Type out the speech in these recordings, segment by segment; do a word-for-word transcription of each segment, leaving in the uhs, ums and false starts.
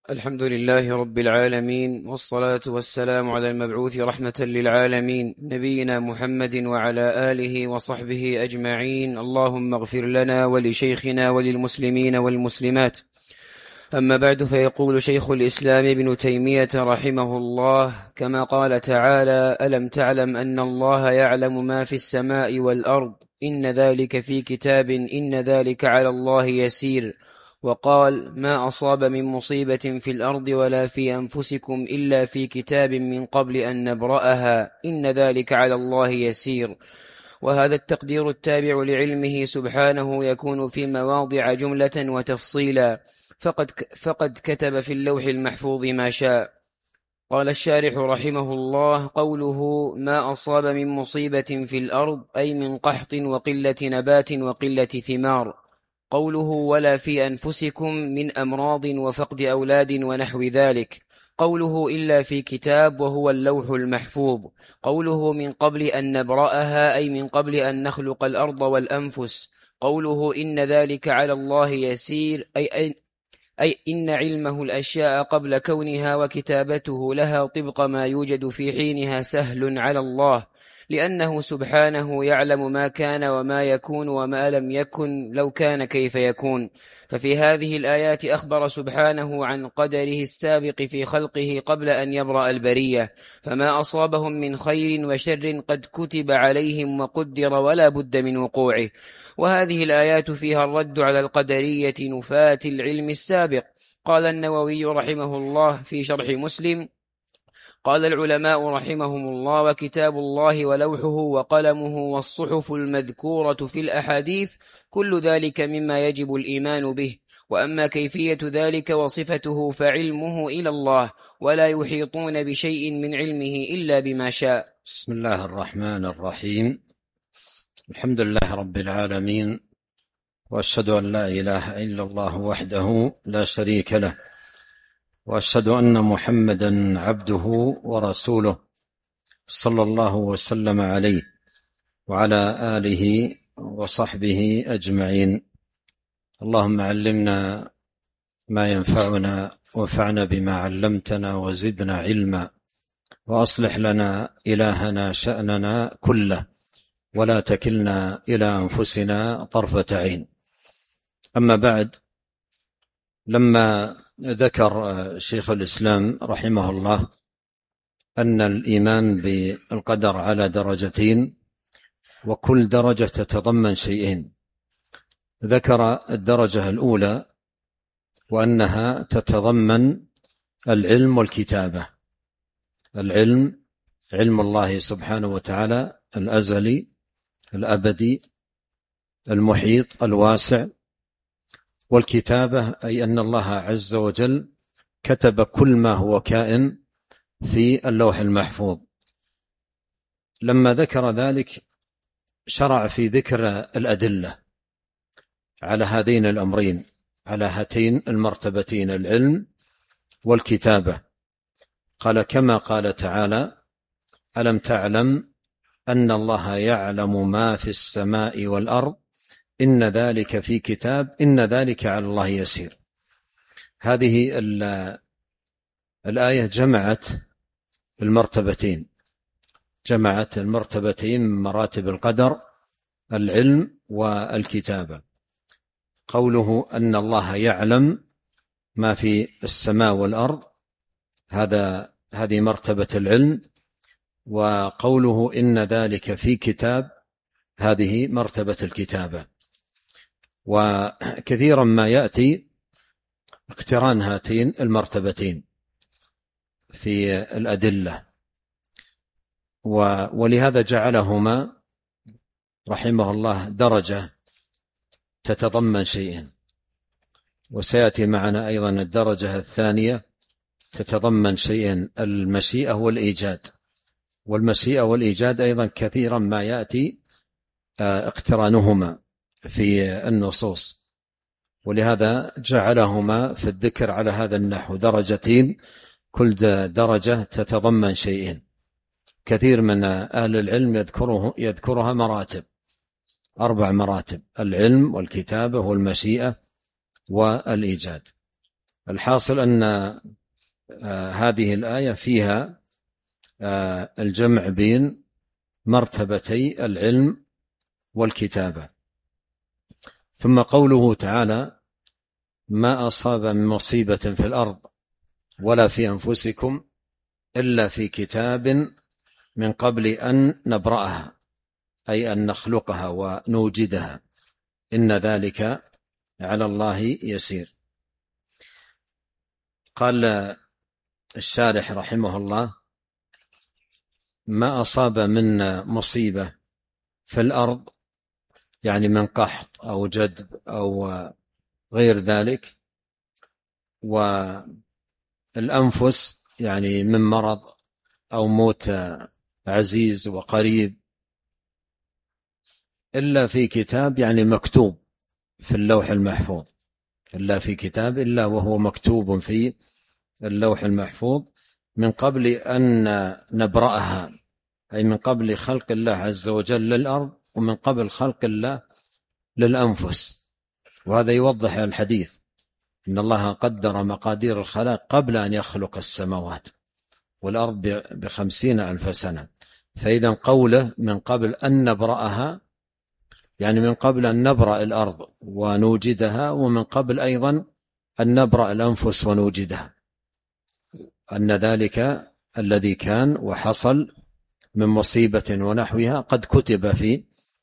الحمد لله رب العالمين، والصلاة والسلام على المبعوث رحمة للعالمين نبينا محمد وعلى آله وصحبه أجمعين. اللهم اغفر لنا ولشيخنا وللمسلمين والمسلمات. أما بعد، فيقول شيخ الإسلام ابن تيمية رحمه الله كما قال تعالى: ألم تعلم أن الله يعلم ما في السماء والأرض إن ذلك في كتاب إن ذلك على الله يسير. وقال: ما أصاب من مصيبة في الأرض ولا في أنفسكم إلا في كتاب من قبل أن نبرأها إن ذلك على الله يسير. وهذا التقدير التابع لعلمه سبحانه يكون في مواضع جملة وتفصيلا، فقد, فقد كتب في اللوح المحفوظ ما شاء. قال الشارح رحمه الله: قوله ما أصاب من مصيبة في الأرض أي من قحط وقلة نبات وقلة ثمار. قوله ولا في أنفسكم من أمراض وفقد أولاد ونحو ذلك. قوله إلا في كتاب وهو اللوح المحفوظ. قوله من قبل أن نبرأها أي من قبل أن نخلق الأرض والأنفس. قوله إن ذلك على الله يسير أي, أي أي إن علمه الأشياء قبل كونها وكتابته لها طبق ما يوجد في حينها سهل على الله، لأنه سبحانه يعلم ما كان وما يكون وما لم يكن لو كان كيف يكون. ففي هذه الآيات أخبر سبحانه عن قدره السابق في خلقه قبل أن يبرأ البرية، فما أصابهم من خير وشر قد كتب عليهم وقدر ولا بد من وقوعه. وهذه الآيات فيها الرد على القدرية نفاة العلم السابق. قال النووي رحمه الله في شرح مسلم: قال العلماء رحمهم الله: وكتاب الله ولوحه وقلمه والصحف المذكورة في الأحاديث كل ذلك مما يجب الإيمان به. وأما كيفية ذلك وصفته فعلمه إلى الله، ولا يحيطون بشيء من علمه إلا بما شاء. بسم الله الرحمن الرحيم. الحمد لله رب العالمين، وأشهد أن لا إله إلا الله وحده لا شريك له، وأشهد أن محمدا عبده ورسوله صلى الله وسلم عليه وعلى آله وصحبه أجمعين. اللهم علمنا ما ينفعنا وانفعنا بما علمتنا وزدنا علما، وأصلح لنا إلهنا شأننا كله، ولا تكلنا إلى أنفسنا طرفة عين. أما بعد، لما ذكر شيخ الإسلام رحمه الله أن الإيمان بالقدر على درجتين، وكل درجة تتضمن شيئين. ذكر الدرجة الأولى وأنها تتضمن العلم والكتابة. العلم علم الله سبحانه وتعالى الأزلي الأبدي المحيط الواسع، والكتابة أي أن الله عز وجل كتب كل ما هو كائن في اللوح المحفوظ. لما ذكر ذلك شرع في ذكر الأدلة على هذين الأمرين، على هاتين المرتبتين، العلم والكتابة. قال كما قال تعالى: ألم تعلم أن الله يعلم ما في السماء والأرض إن ذلك في كتاب إن ذلك على الله يسير. هذه الآية جمعت المرتبتين، جمعت المرتبتين من مراتب القدر، العلم والكتابة. قوله أن الله يعلم ما في السماء والأرض، هذا هذه مرتبة العلم، وقوله إن ذلك في كتاب هذه مرتبة الكتابة. وكثيرا ما يأتي اقتران هاتين المرتبتين في الأدلة، ولهذا جعلهما رحمه الله درجة تتضمن شيئين. وسيأتي معنا أيضا الدرجة الثانية تتضمن شيئين: المشيئة والإيجاد. والمشيئة والإيجاد أيضا كثيرا ما يأتي اقترانهما في النصوص، ولهذا جعلهما في الذكر على هذا النحو درجتين، كل درجة تتضمن شيئين. كثير من أهل العلم يذكره يذكرها مراتب، أربع مراتب: العلم والكتابة والمشيئة والإيجاد. الحاصل أن آه هذه الآية فيها آه الجمع بين مرتبتي العلم والكتابة. ثم قوله تعالى: ما أصاب من مصيبة في الأرض ولا في أنفسكم إلا في كتاب من قبل أن نبرأها، أي أن نخلقها ونوجدها، إن ذلك على الله يسير. قال الشارح رحمه الله: ما أصاب من مصيبة في الأرض، يعني من قحط أو جدب أو غير ذلك، والأنفس يعني من مرض أو موت عزيز وقريب، إلا في كتاب يعني مكتوب في اللوح المحفوظ، إلا في كتاب إلا وهو مكتوب في اللوح المحفوظ من قبل أن نبرأها، أي من قبل خلق الله عز وجل للأرض ومن قبل خلق الله للأنفس. وهذا يوضح الحديث إن الله قدر مقادير الخلائق قبل أن يخلق السماوات والأرض بخمسين ألف سنة. فإذا قوله من قبل أن نبرأها يعني من قبل أن نبرأ الأرض ونوجدها، ومن قبل أيضا أن نبرأ الأنفس ونوجدها، أن ذلك الذي كان وحصل من مصيبة ونحوها قد كتب في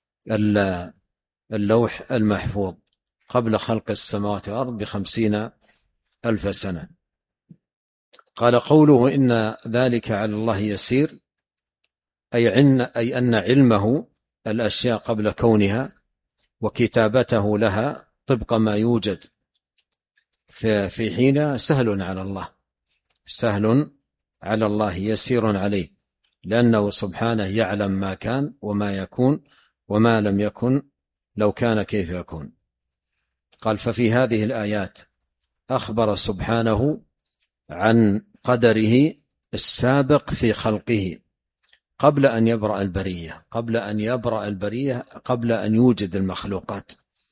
اللوح المحفوظ قبل خلق السماوات والأرض بخمسين ألف سنة. قال قوله إن ذلك على الله يسير، أي, أي أن علمه الأشياء قبل كونها وكتابته لها طبق ما يوجد في حين سهل على الله، سهل على الله يسير عليه، لأنه سبحانه يعلم ما كان وما يكون وما لم يكن لو كان كيف يكون. قال: ففي هذه الآيات أخبر سبحانه عن قدره السابق في خلقه قبل أن يبرأ البرية، قبل أن يبرأ البرية قبل أن يوجد المخلوقات.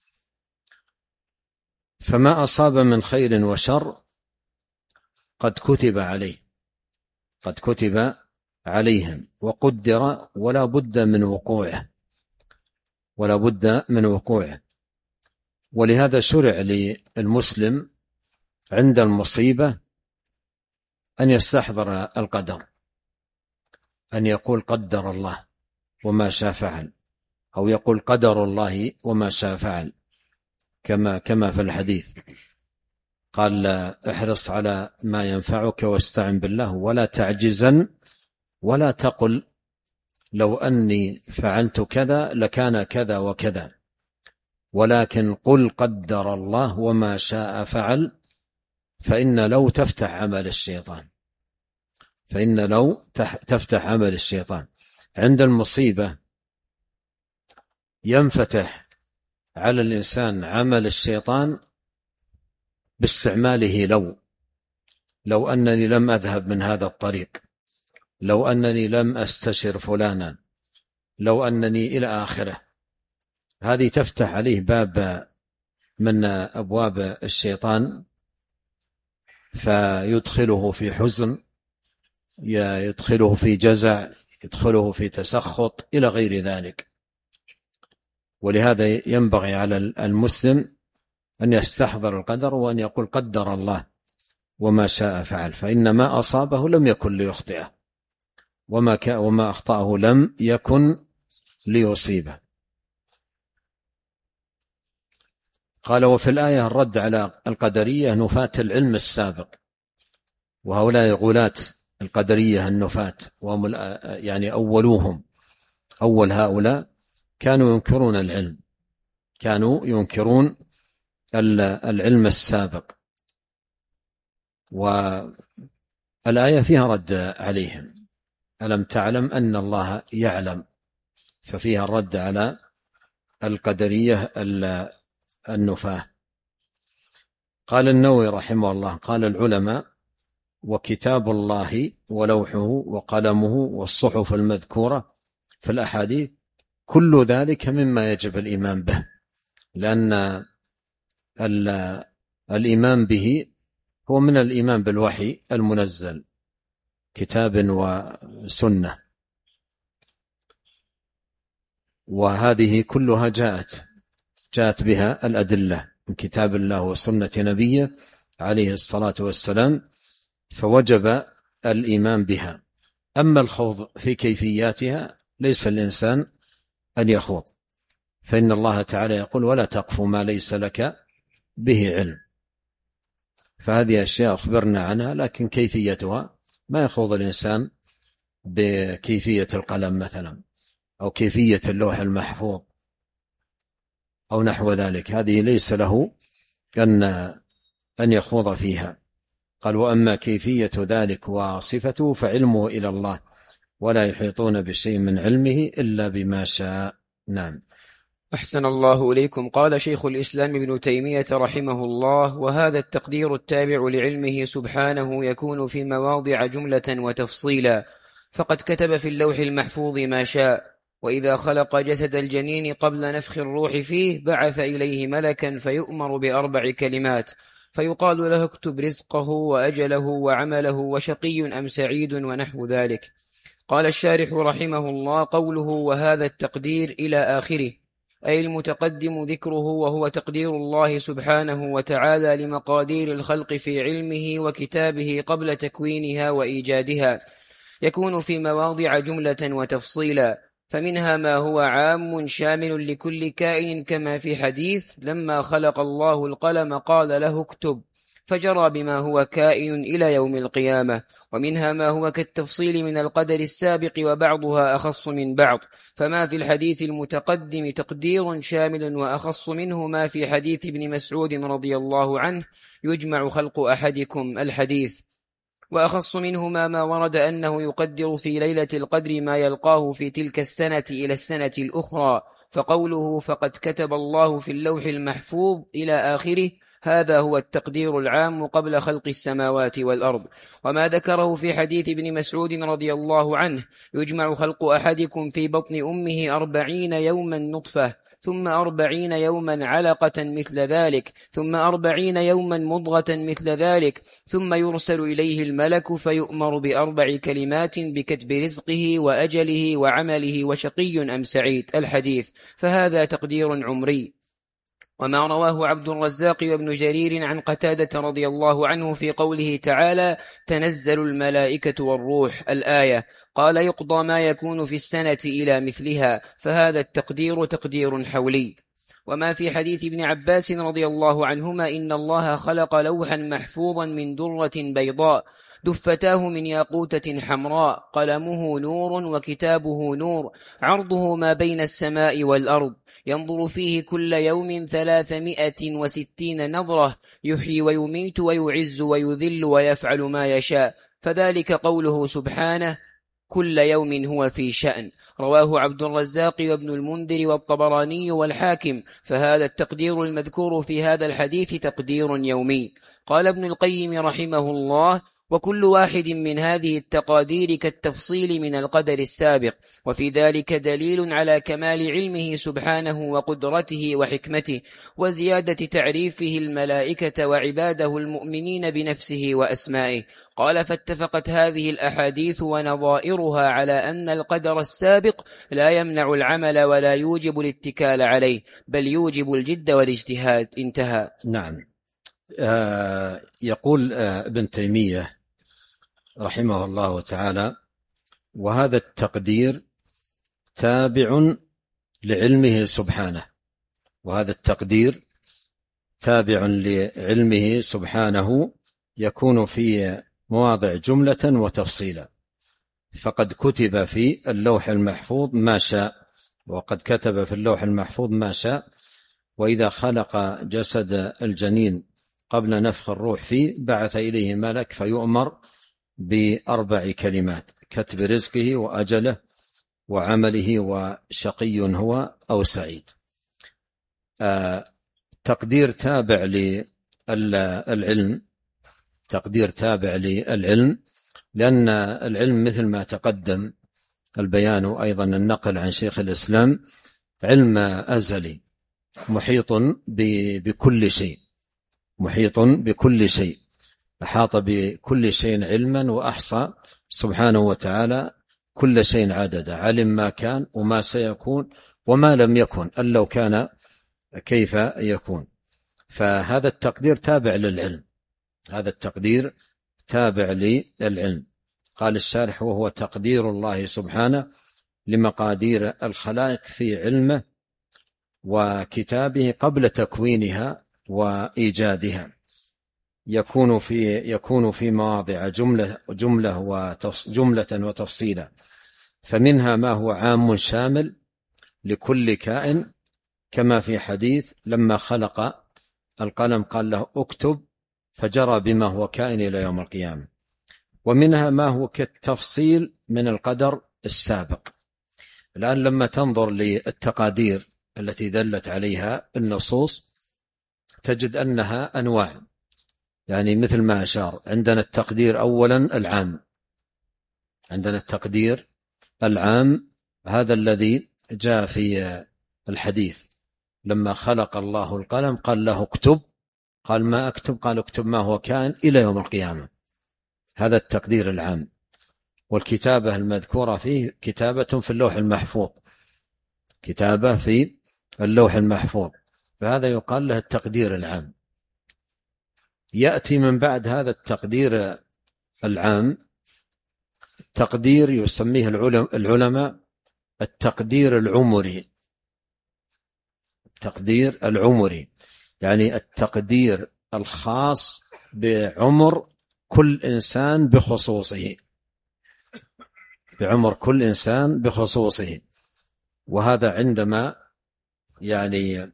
فما أصاب من خير وشر قد كتب عليه، قد كتب عليهم وقدر ولا بد من وقوعه، ولا بد من وقوعه. ولهذا شرع للمسلم عند المصيبة أن يستحضر القدر، أن يقول قدر الله وما شاء فعل، أو يقول قدر الله وما شاء فعل، كما كما في الحديث قال: احرص على ما ينفعك واستعن بالله ولا تعجزن ولا تقل لو أني فعلت كذا لكان كذا وكذا، ولكن قل قدر الله وما شاء فعل، فإن لو تفتح عمل الشيطان، فإن لو تفتح عمل الشيطان. عند المصيبة ينفتح على الإنسان عمل الشيطان باستعماله لو لو أنني لم أذهب من هذا الطريق، لو أنني لم أستشر فلانا، لو أنني إلى آخره. هذه تفتح عليه باب من أبواب الشيطان، فيدخله في حزن، يدخله في جزع، يدخله في تسخط إلى غير ذلك. ولهذا ينبغي على المسلم أن يستحضر القدر وأن يقول قدر الله وما شاء فعل، فإن ما أصابه لم يكن ليخطئه، وما, وما أخطأه لم يكن ليصيبه. قال: وفي الآية الرد على القدرية نفاة العلم السابق، وهؤلاء غلاة القدرية النفاة، وهم يعني أولوهم، أول هؤلاء كانوا ينكرون العلم، كانوا ينكرون العلم السابق. والآية فيها رد عليهم: ألم تعلم أن الله يعلم، ففيها الرد على القدرية النفاة. قال النووي رحمه الله: قال العلماء: وكتاب الله ولوحه وقلمه والصحف المذكورة في الأحاديث كل ذلك مما يجب الإيمان به، لأن الإيمان به هو من الإيمان بالوحي المنزل كتاب وسنة، وهذه كلها جاءت جاءت بها الأدلة من كتاب الله وسنة نبيه عليه الصلاة والسلام، فوجب الإيمان بها. أما الخوض في كيفياتها ليس الإنسان أن يخوض، فإن الله تعالى يقول: ولا تقف ما ليس لك به علم. فهذه أشياء أخبرنا عنها، لكن كيفيتها ما يخوض الإنسان بكيفية القلم مثلا، أو كيفية اللوح المحفوظ أو نحو ذلك، هذه ليس له أن أن يخوض فيها. قال: وأما كيفية ذلك وصفته فعلمه إلى الله، ولا يحيطون بشيء من علمه إلا بما شاء. نعم. أحسن الله إليكم. قال شيخ الإسلام ابن تيمية رحمه الله: وهذا التقدير التابع لعلمه سبحانه يكون في مواضع جملة وتفصيلا، فقد كتب في اللوح المحفوظ ما شاء. وإذا خلق جسد الجنين قبل نفخ الروح فيه بعث إليه ملكا فيؤمر بأربع كلمات، فيقال له: اكتب رزقه وأجله وعمله وشقي أم سعيد ونحو ذلك. قال الشارح رحمه الله: قوله وهذا التقدير إلى آخره أي المتقدم ذكره، وهو تقدير الله سبحانه وتعالى لمقادير الخلق في علمه وكتابه قبل تكوينها وإيجادها، يكون في مواضع جملة وتفصيلا، فمنها ما هو عام شامل لكل كائن، كما في حديث: لما خلق الله القلم قال له اكتب، فجرى بما هو كائن إلى يوم القيامة. ومنها ما هو كالتفصيل من القدر السابق، وبعضها أخص من بعض، فما في الحديث المتقدم تقدير شامل، وأخص منه ما في حديث ابن مسعود رضي الله عنه: يجمع خلق أحدكم الحديث. وأخص منهما ما ورد أنه يقدر في ليلة القدر ما يلقاه في تلك السنة إلى السنة الأخرى، فقوله فقد كتب الله في اللوح المحفوظ إلى آخره، هذا هو التقدير العام قبل خلق السماوات والأرض. وما ذكره في حديث ابن مسعود رضي الله عنه: يجمع خلق أحدكم في بطن أمه أربعين يوما نطفة، ثم أربعين يوما علقة مثل ذلك، ثم أربعين يوما مضغة مثل ذلك، ثم يرسل إليه الملك فيؤمر بأربع كلمات بكتب رزقه وأجله وعمله وشقي أم سعيد. الحديث. فهذا تقدير عمري. وما رواه عبد الرزاق وابن جرير عن قتادة رضي الله عنه في قوله تعالى: تنزل الملائكة والروح، الآية، قال: يقضى ما يكون في السنة إلى مثلها، فهذا التقدير تقدير حولي. وما في حديث ابن عباس رضي الله عنهما: إن الله خلق لوحا محفوظا من درة بيضاء، دفتاه من ياقوتة حمراء، قلمه نور وكتابه نور، عرضه ما بين السماء والأرض، ينظر فيه كل يوم ثلاثمائة وستين نظرة، يحيي ويميت ويعز ويذل ويفعل ما يشاء. فذلك قوله سبحانه: كل يوم هو في شأن. رواه عبد الرزاق وابن المنذر والطبراني والحاكم. فهذا التقدير المذكور في هذا الحديث تقدير يومي. قال ابن القيم رحمه الله: وكل واحد من هذه التقادير كالتفصيل من القدر السابق، وفي ذلك دليل على كمال علمه سبحانه وقدرته وحكمته، وزيادة تعريفه الملائكة وعباده المؤمنين بنفسه وأسمائه. قال: فاتفقت هذه الأحاديث ونظائرها على أن القدر السابق لا يمنع العمل ولا يوجب الاتكال عليه، بل يوجب الجد والاجتهاد. انتهى. نعم. آه يقول آه ابن تيمية رحمه الله تعالى: وهذا التقدير تابع لعلمه سبحانه، وهذا التقدير تابع لعلمه سبحانه يكون في مواضع جملة وتفصيلا، فقد كتب في اللوح المحفوظ ما شاء، وقد كتب في اللوح المحفوظ ما شاء. وإذا خلق جسد الجنين قبل نفخ الروح فيه بعث إليه ملك فيؤمر بأربع كلمات: كتب رزقه وأجله وعمله وشقي هو أو سعيد. آه تقدير تابع للعلم، تقدير تابع للعلم، لأن العلم مثل ما تقدم البيان أيضا النقل عن شيخ الإسلام علم أزلي محيط بكل شيء، محيط بكل شيء. أحاط بكل شيء علما وأحصى سبحانه وتعالى كل شيء عددا، علم ما كان وما سيكون وما لم يكن أن لو كان كيف يكون. فهذا التقدير تابع للعلم، هذا التقدير تابع للعلم. قال الشارح: وهو تقدير الله سبحانه لمقادير الخلائق في علمه وكتابه قبل تكوينها وإيجادها، يكون في يكون في مواضع جملة جملة وجملة وتفصيلا، فمنها ما هو عام شامل لكل كائن، كما في حديث لما خلق القلم قال له اكتب فجرى بما هو كائن إلى يوم القيامة. ومنها ما هو كالتفصيل من القدر السابق. الآن لما تنظر للتقادير التي دلت عليها النصوص تجد أنها أنواع، يعني مثل ما أشار. عندنا التقدير أولا العام، عندنا التقدير العام هذا الذي جاء في الحديث لما خلق الله القلم قال له اكتب، قال ما أكتب، قال اكتب ما هو كائن إلى يوم القيامة. هذا التقدير العام. والكتابة المذكورة فيه كتابة في اللوح المحفوظ، كتابة في اللوح المحفوظ، فهذا يقال له التقدير العام. يأتي من بعد هذا التقدير العام تقدير يسميه العلماء التقدير العمري. التقدير العمري يعني التقدير الخاص بعمر كل إنسان بخصوصه، بعمر كل إنسان بخصوصه. وهذا عندما يعني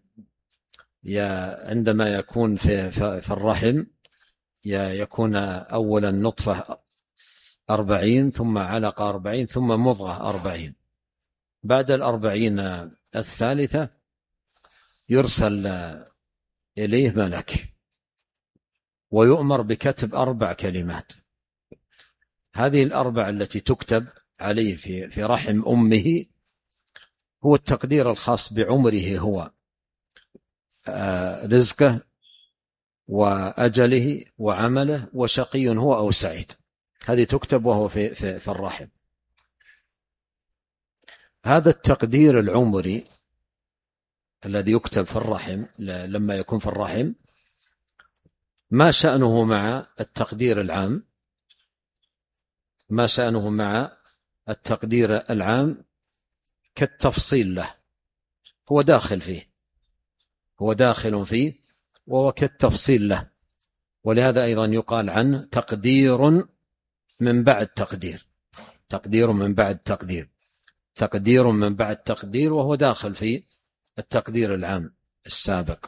عندما يكون في في الرحم يكون أولا نطفة أربعين، ثم علقة أربعين، ثم مضغة أربعين. بعد الأربعين الثالثة يرسل إليه ملك ويؤمر بكتب أربع كلمات. هذه الأربع التي تكتب عليه في في رحم أمه هو التقدير الخاص بعمره، هو رزقه وأجله وعمله وشقي هو أو سعيد. هذه تكتب وهو في, في, في الرحم. هذا التقدير العمري الذي يكتب في الرحم لما يكون في الرحم ما شأنه مع التقدير العام؟ ما شأنه مع التقدير العام كالتفصيل له، هو داخل فيه، هو داخل فيه وهو كالتفصيل له. ولهذا أيضا يقال عنه تقدير من بعد تقدير، تقدير من بعد تقدير، تقدير من بعد تقدير، وهو داخل في التقدير العام السابق.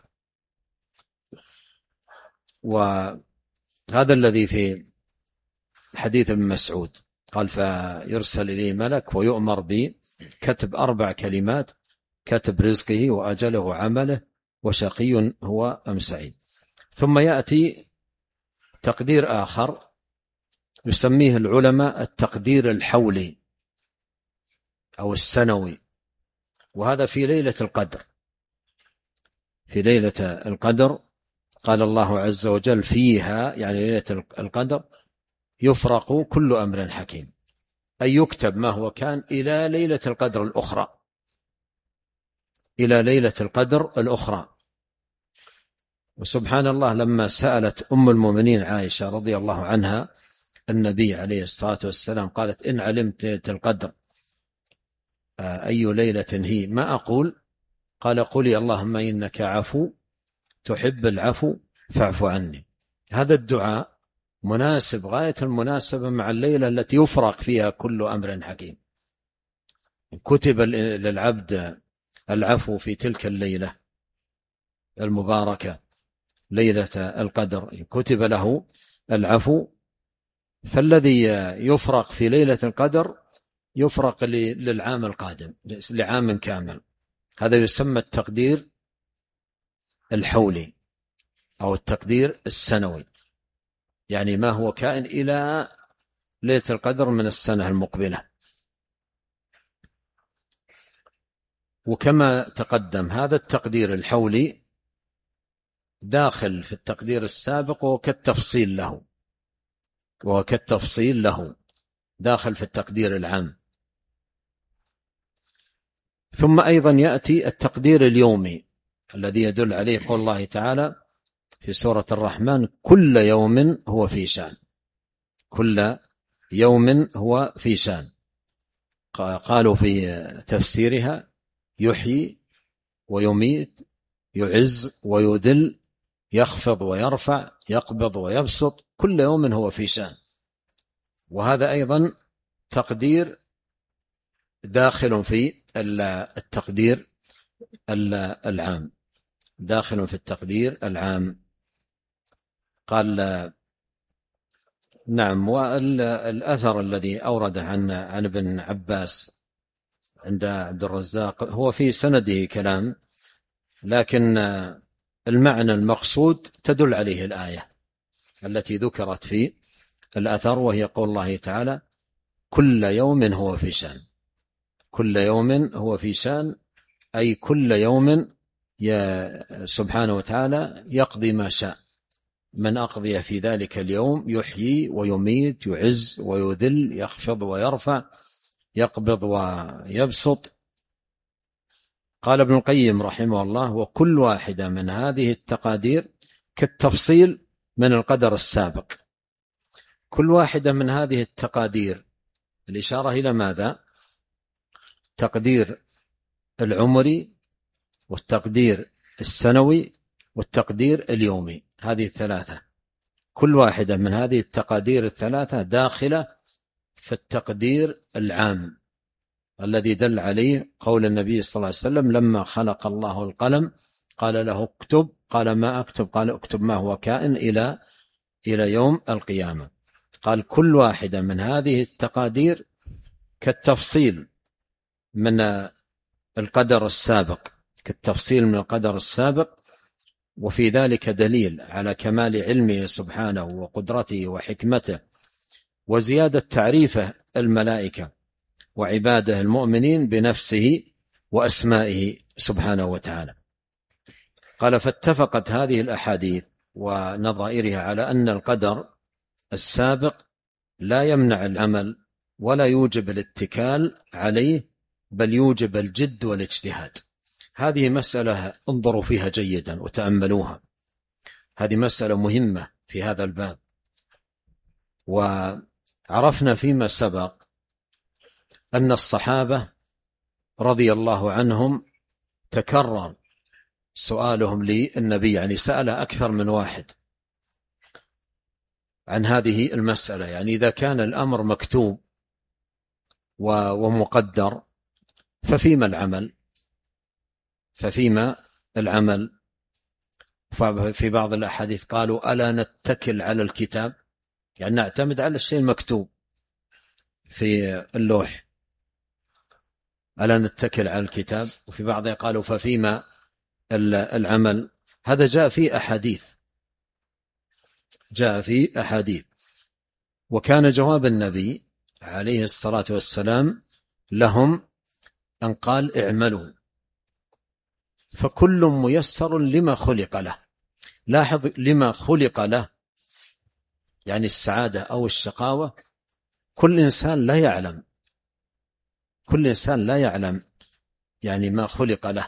وهذا الذي في حديث ابن مسعود قال فيرسل إليه ملك ويؤمر بكتب أربع كلمات: كتب رزقه وأجله وعمله وشقي هو أم سعيد. ثم يأتي تقدير آخر يسميه العلماء التقدير الحولي أو السنوي، وهذا في ليلة القدر. في ليلة القدر قال الله عز وجل فيها، يعني ليلة القدر، يفرق كل أمر حكيم، أي يكتب ما هو كان إلى ليلة القدر الأخرى، إلى ليلة القدر الأخرى. وسبحان الله لما سألت أم المؤمنين عائشة رضي الله عنها النبي عليه الصلاة والسلام قالت إن علمت ليلة القدر أي ليلة هي ما أقول؟ قال قولي اللهم إنك عفو تحب العفو فاعف عني. هذا الدعاء مناسب غاية المناسبة مع الليلة التي يفرق فيها كل أمر حكيم. كتب للعبد العفو في تلك الليلة المباركة ليلة القدر، كتب له العفو، فالذي يفرق في ليلة القدر يفرق للعام القادم لعام كامل. هذا يسمى التقدير الحولي أو التقدير السنوي، يعني ما هو كائن إلى ليلة القدر من السنة المقبلة. وكما تقدم هذا التقدير الحولي داخل في التقدير السابق وكالتفصيل له، وكالتفصيل له داخل في التقدير العام. ثم أيضا يأتي التقدير اليومي الذي يدل عليه قول الله تعالى في سورة الرحمن كل يوم هو في شأن. كل يوم هو في شأن. قالوا في تفسيرها يحيي ويميت، يعز ويذل، يخفض ويرفع، يقبض ويبسط، كل يوم هو في شأن. وهذا أيضا تقدير داخل في التقدير العام، داخل في التقدير العام. قال نعم. والأثر الذي أورده عن عن ابن عباس عند عبد الرزاق هو في سنده كلام، لكن المعنى المقصود تدل عليه الآية التي ذكرت في الأثر، وهي قول الله تعالى كل يوم هو في شأن. كل يوم هو في شأن أي كل يوم يا سبحانه وتعالى يقضي ما شاء. من أقضي في ذلك اليوم يحيي ويميت، يعز ويذل، يخفض ويرفع، يقبض ويبسط. قال ابن القيم رحمه الله وكل واحدة من هذه التقادير كالتفصيل من القدر السابق. كل واحدة من هذه التقادير الإشارة إلى ماذا؟ تقدير العمري والتقدير السنوي والتقدير اليومي، هذه الثلاثة. كل واحدة من هذه التقادير الثلاثة داخلة في التقدير العام الذي دل عليه قول النبي صلى الله عليه وسلم لما خلق الله القلم قال له اكتب، قال ما أكتب؟ قال اكتب ما هو كائن إلى إلى يوم القيامة. قال كل واحدة من هذه التقادير كالتفصيل من القدر السابق، كالتفصيل من القدر السابق. وفي ذلك دليل على كمال علمه سبحانه وقدرته وحكمته وزيادة تعريفه الملائكة وعباده المؤمنين بنفسه وأسمائه سبحانه وتعالى. قال فاتفقت هذه الأحاديث ونظائرها على أن القدر السابق لا يمنع العمل ولا يوجب الاتكال عليه، بل يوجب الجد والاجتهاد. هذه مسألة انظروا فيها جيدا وتأملوها، هذه مسألة مهمة في هذا الباب. وعرفنا فيما سبق أن الصحابة رضي الله عنهم تكرر سؤالهم للنبي، يعني سأل أكثر من واحد عن هذه المسألة. يعني إذا كان الأمر مكتوب ومقدر ففيما العمل ففيما العمل ففي بعض الأحاديث قالوا ألا نتكل على الكتاب، يعني نعتمد على الشيء المكتوب في اللوح، ألا نتكل على الكتاب. وفي بعضها قالوا ففيما العمل. هذا جاء في أحاديث، جاء في أحاديث. وكان جواب النبي عليه الصلاة والسلام لهم أن قال اعملوا فكل ميسر لما خلق له. لاحظ لما خلق له، يعني السعادة أو الشقاوة كل إنسان لا يعلم، كل إنسان لا يعلم يعني ما خلق له،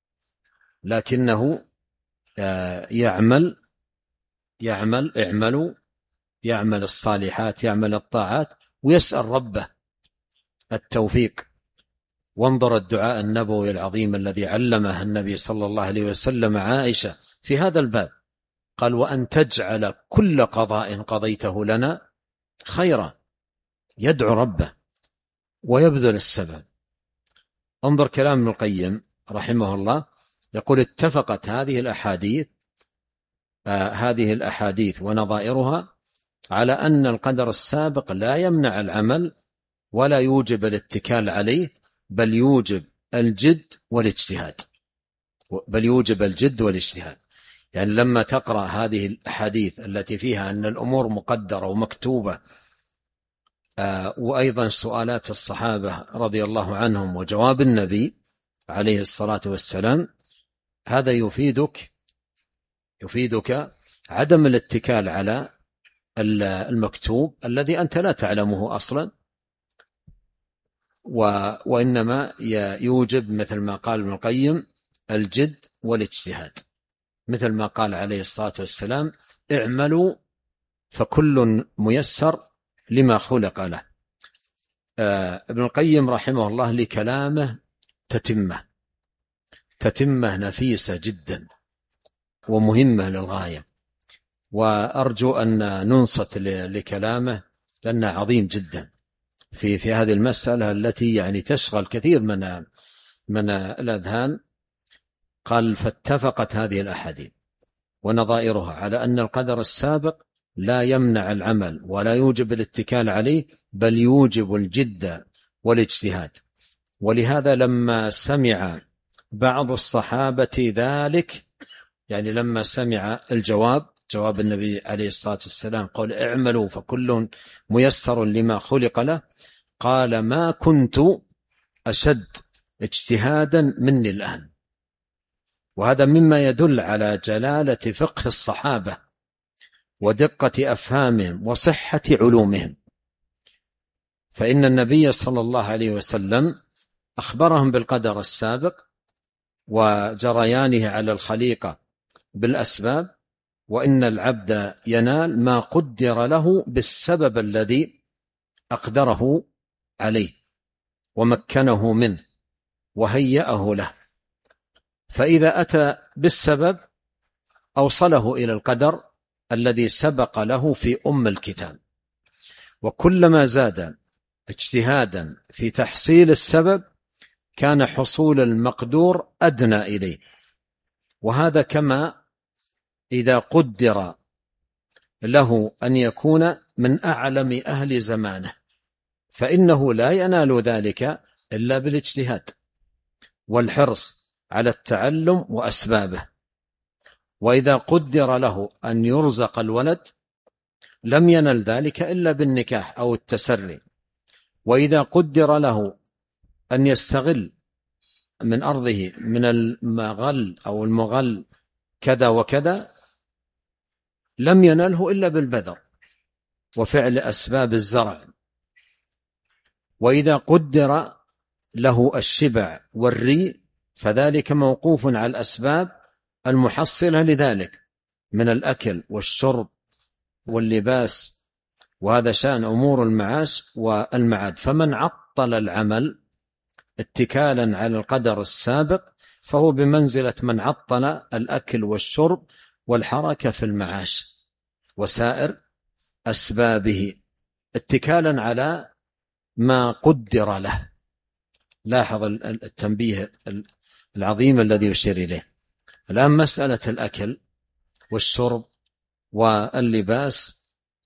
لكنه يعمل يعمل اعملوا يعمل الصالحات، يعمل الطاعات، ويسأل ربه التوفيق. وانظر الدعاء النبوي العظيم الذي علمه النبي صلى الله عليه وسلم عائشة في هذا الباب، قال وأن تجعل كل قضاء قضيته لنا خيرا. يدعو ربه ويبذل السبب. انظر كلام ابن القيم رحمه الله، يقول اتفقت هذه الأحاديث آه هذه الأحاديث ونظائرها على أن القدر السابق لا يمنع العمل ولا يوجب الاتكال عليه، بل يوجب الجد والاجتهاد، بل يوجب الجد والاجتهاد. يعني لما تقرأ هذه الأحاديث التي فيها أن الأمور مقدرة ومكتوبة، آه وأيضا سؤالات الصحابة رضي الله عنهم وجواب النبي عليه الصلاة والسلام، هذا يفيدك يفيدك عدم الاتكال على المكتوب الذي أنت لا تعلمه أصلا، وإنما يوجب مثل ما قال ابن القيم الجد والاجتهاد، مثل ما قال عليه الصلاة والسلام اعملوا فكل ميسر لما خلق له. آه ابن القيم رحمه الله لكلامه تتمة تتمة نفيسة جدا ومهمة للغاية، وأرجو أن ننصت لكلامه لأنه عظيم جدا في في هذه المسألة التي يعني تشغل كثير من من الأذهان. قال فاتفقت هذه الأحاديث ونظائرها على أن القدر السابق لا يمنع العمل ولا يوجب الاتكال عليه، بل يوجب الجد والاجتهاد. ولهذا لما سمع بعض الصحابة ذلك، يعني لما سمع الجواب جواب النبي عليه الصلاة والسلام قال اعملوا فكل ميسر لما خلق له، قال ما كنت أشد اجتهادا مني الآن. وهذا مما يدل على جلالة فقه الصحابة ودقة أفهامهم وصحة علومهم، فإن النبي صلى الله عليه وسلم أخبرهم بالقدر السابق وجريانه على الخليقة بالأسباب، وإن العبد ينال ما قدر له بالسبب الذي أقدره عليه ومكنه منه وهيأه له. فإذا أتى بالسبب أوصله إلى القدر الذي سبق له في أم الكتاب، وكلما زاد اجتهادا في تحصيل السبب كان حصول المقدور أدنى إليه. وهذا كما إذا قدر له أن يكون من أعلم أهل زمانه، فإنه لا ينال ذلك إلا بالاجتهاد والحرص على التعلم وأسبابه. وإذا قدر له أن يرزق الولد لم ينل ذلك إلا بالنكاح أو التسري. وإذا قدر له أن يستغل من أرضه من المغل أو المغل كذا وكذا لم ينله إلا بالبذر وفعل أسباب الزرع. وإذا قدر له الشبع والري فذلك موقوف على الأسباب المحصلة لذلك من الأكل والشرب واللباس، وهذا شأن أمور المعاش والمعاد. فمن عطل العمل اتكالا على القدر السابق فهو بمنزلة من عطل الأكل والشرب والحركة في المعاش وسائر أسبابه اتكالا على ما قدر له. لاحظ التنبيه العظيم الذي يشير إليه. الآن مسألة الأكل والشرب واللباس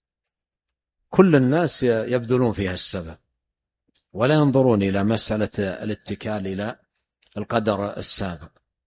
كل الناس يبذلون فيها السبب ولا ينظرون إلى مسألة الاتكال إلى القدر السابق.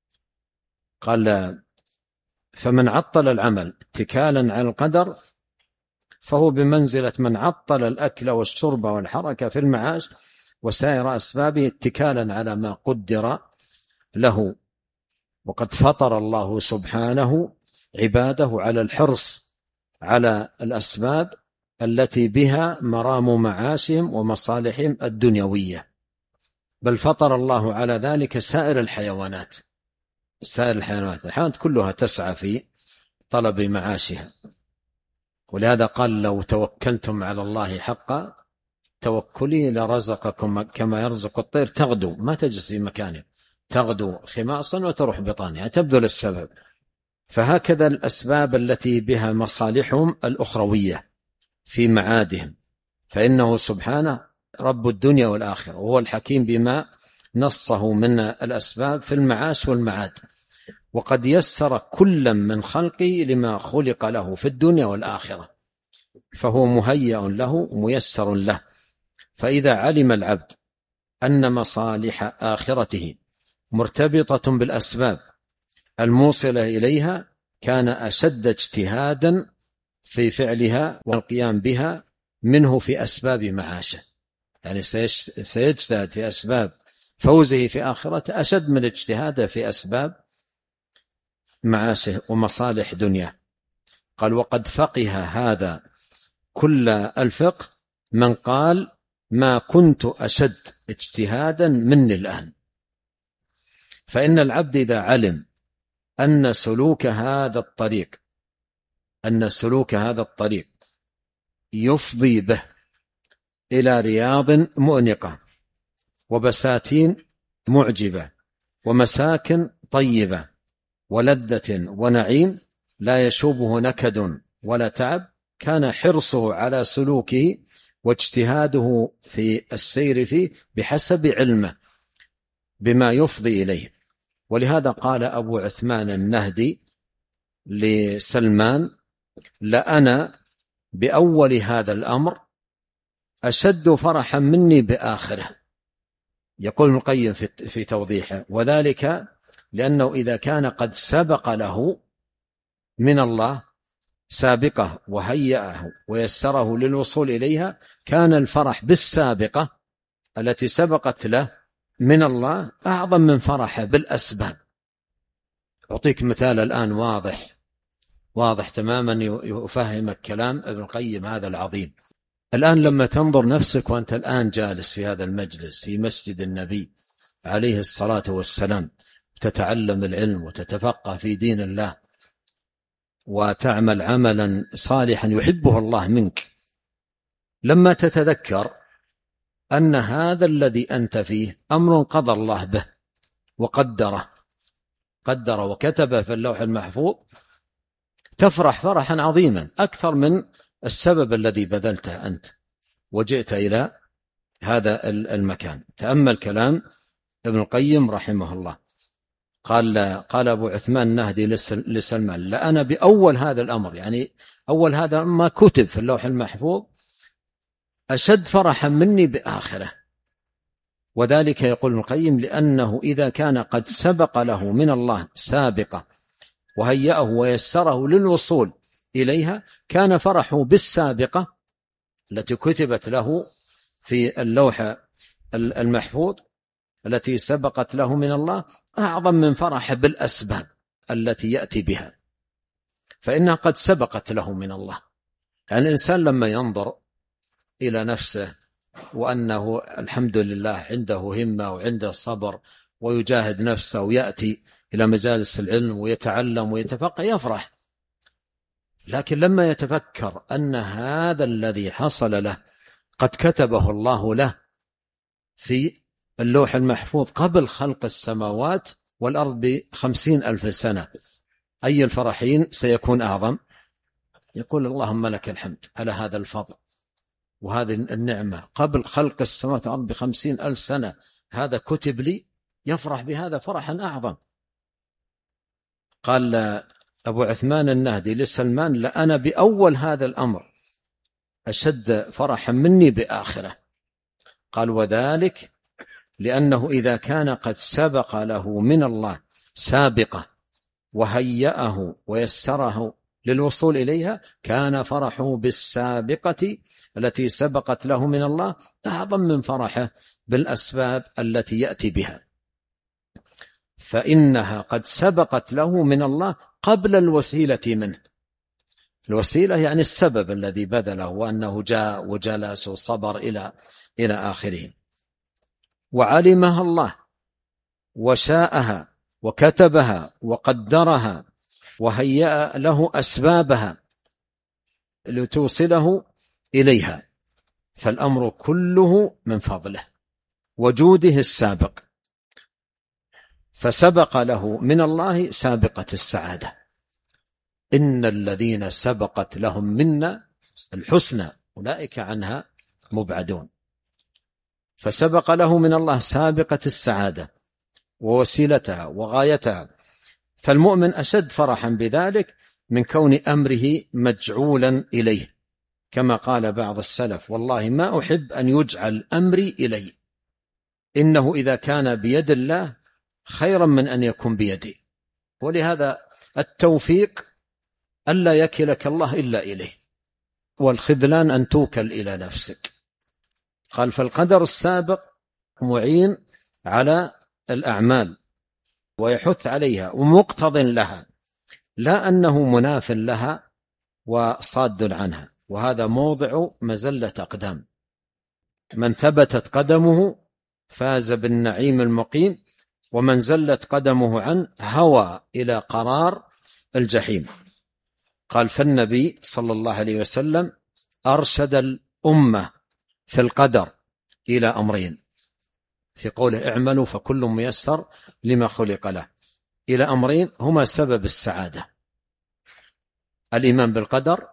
قال فمن عطل العمل اتكالا على القدر فهو بمنزلة من عطل الأكل والشرب والحركة في المعاش وسائر أسبابه اتكالا على ما قدر له. وقد فطر الله سبحانه عباده على الحرص على الأسباب التي بها مرام معاشهم ومصالحهم الدنيوية، بل فطر الله على ذلك سائر الحيوانات. سائر الحيوانات الحيوانات كلها تسعى في طلب معاشها، ولهذا قال لو توكلتم على الله حق توكلي لرزقكم كما يرزق الطير تغدو، ما تجلس في مكانه، تغدو خماصا وتروح بطانها، تبذل السبب. فهكذا الأسباب التي بها مصالحهم الأخروية في معادهم، فإنه سبحانه رب الدنيا والآخرة وهو الحكيم بما نصه من الأسباب في المعاش والمعاد. وقد يسر كلا من خلقه لما خلق له في الدنيا والآخرة، فهو مهيأ له ميسر له. فإذا علم العبد أن مصالح آخرته مرتبطة بالأسباب الموصلة إليها كان أشد اجتهادا في فعلها والقيام بها منه في أسباب معاشه. يعني سيجتهد في أسباب فوزه في آخرته أشد من اجتهاده في أسباب معاشه ومصالح دنياه. قال وقد فقه هذا كل الفقه من قال ما كنت أشد اجتهادا مني الآن. فإن العبد إذا علم أن سلوك هذا الطريق أن سلوك هذا الطريق يفضي به إلى رياض مؤنقة وبساتين معجبة ومساكن طيبة ولذة ونعيم لا يشوبه نكد ولا تعب، كان حرصه على سلوكه واجتهاده في السير فيه بحسب علمه بما يفضي إليه. ولهذا قال أبو عثمان النهدي لسلمان: لأنا بأول هذا الأمر أشد فرحا مني بآخره. يقول ابن القيم في توضيحه: وذلك لأنه إذا كان قد سبق له من الله سابقة وهيأه ويسره للوصول إليها، كان الفرح بالسابقة التي سبقت له من الله أعظم من فرحه بالأسباب. أعطيك مثال الآن واضح واضح تماما يفهمك كلام ابن القيم هذا العظيم. الآن لما تنظر نفسك وأنت الآن جالس في هذا المجلس في مسجد النبي عليه الصلاة والسلام، تتعلم العلم وتتفقه في دين الله وتعمل عملا صالحا يحبه الله منك، لما تتذكر أن هذا الذي أنت فيه أمر قضى الله به وقدره قدر وكتبه في اللوح المحفوظ، تفرح فرحا عظيما أكثر من السبب الذي بذلته أنت وجئت إلى هذا المكان. تأمل كلام ابن القيم رحمه الله. قال قال أبو عثمان النهدي لسلمان: لأنا بأول هذا الأمر، يعني أول هذا ما كتب في اللوح المحفوظ، أشد فرحا مني بآخره. وذلك يقول ابن القيم لأنه إذا كان قد سبق له من الله سابقة وهيأه ويسره للوصول إليها، كان فرحه بالسابقة التي كتبت له في اللوح المحفوظ التي سبقت له من الله أعظم من فرحه بالأسباب التي يأتي بها، فإنها قد سبقت له من الله. يعني الإنسان لما ينظر إلى نفسه وأنه الحمد لله عنده همة وعنده صبر ويجاهد نفسه ويأتي إلى مجالس العلم ويتعلم ويتفقه يفرح، لكن لما يتفكر أن هذا الذي حصل له قد كتبه الله له في اللوح المحفوظ قبل خلق السماوات والأرض بخمسين ألف سنة، أي الفرحين سيكون أعظم؟ يقول اللهم لك الحمد على هذا الفضل وهذه النعمة قبل خلق السماوات والأرض بخمسين ألف سنة، هذا كتب لي، يفرح بهذا فرحا أعظم. قال أبو عثمان النهدي لسلمان: لأنا بأول هذا الأمر أشد فرحا مني بآخره. قال: وذلك لأنه إذا كان قد سبق له من الله سابقة وهيأه ويسره للوصول إليها، كان فرحه بالسابقة التي سبقت له من الله أعظم من فرحه بالأسباب التي يأتي بها، فإنها قد سبقت له من الله قبل الوسيلة منه. الوسيلة يعني السبب الذي بذله وأنه جاء وجلس وصبر إلى إلى آخره، وعلمها الله وشاءها وكتبها وقدرها وهيأ له أسبابها لتوصله إليها، فالأمر كله من فضله وجوده السابق، فسبق له من الله سابقة السعادة. إن الذين سبقت لهم منا الحسنى أولئك عنها مبعدون. فسبق له من الله سابقة السعادة ووسيلتها وغايتها، فالمؤمن أشد فرحا بذلك من كون أمره مجعولا إليه، كما قال بعض السلف: والله ما أحب أن يجعل أمري إلي، إنه إذا كان بيد الله خيرا من أن يكون بيدي. ولهذا التوفيق ألا يكلك الله إلا إليه، والخذلان أن توكل إلى نفسك. قال: فالقدر السابق معين على الأعمال ويحث عليها ومقتض لها، لا أنه مناف لها وصاد عنها. وهذا موضع مزلة أقدام. من ثبتت قدمه فاز بالنعيم المقيم، ومن زلت قدمه عنه هوى إلى قرار الجحيم. قال: فالنبي صلى الله عليه وسلم أرشد الأمة في القدر إلى أمرين، في قوله: اعملوا فكل ميسر لما خلق له، إلى أمرين هما سبب السعادة: الإيمان بالقدر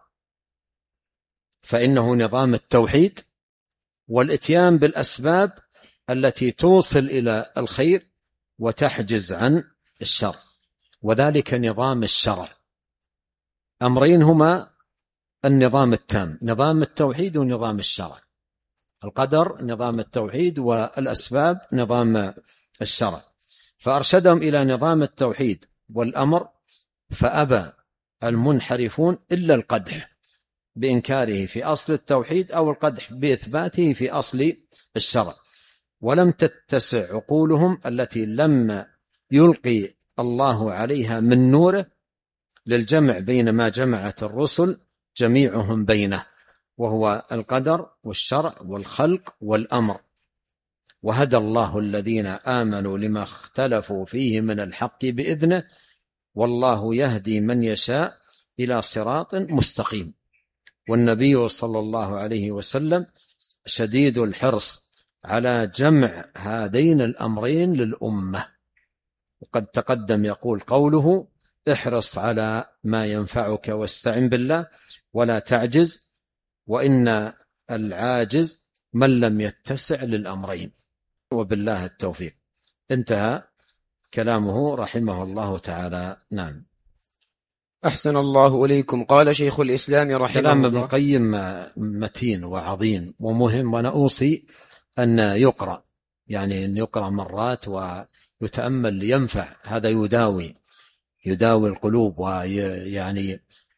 فإنه نظام التوحيد، والإتيان بالأسباب التي توصل إلى الخير وتحجز عن الشر، وذلك نظام الشرع. أمرين هما النظام التام: نظام التوحيد ونظام الشرع. القدر نظام التوحيد، والأسباب نظام الشرع. فأرشدهم إلى نظام التوحيد والأمر، فأبى المنحرفون إلا القدح بإنكاره في أصل التوحيد أو القدح بإثباته في أصل الشرع، ولم تتسع عقولهم التي لم يلقي الله عليها من نوره للجمع بين ما جمعت الرسل جميعهم بينه، وهو القدر والشرع والخلق والأمر. وهدى الله الذين آمنوا لما اختلفوا فيه من الحق بإذنه، والله يهدي من يشاء إلى صراط مستقيم. والنبي صلى الله عليه وسلم شديد الحرص على جمع هذين الأمرين للأمة، وقد تقدم يقول قوله: احرص على ما ينفعك واستعن بالله ولا تعجز، وإن العاجز من لم يتسع للأمرين، وبالله التوفيق. انتهى كلامه رحمه الله تعالى. نعم. أحسن الله إليكم. قال شيخ الإسلام رحمه الله: كلام ابن القيم متين وعظيم ومهم، وأنا أوصي أن يقرأ، يعني أن يقرأ مرات ويتأمل لينفع. هذا يداوي يداوي القلوب، ويعني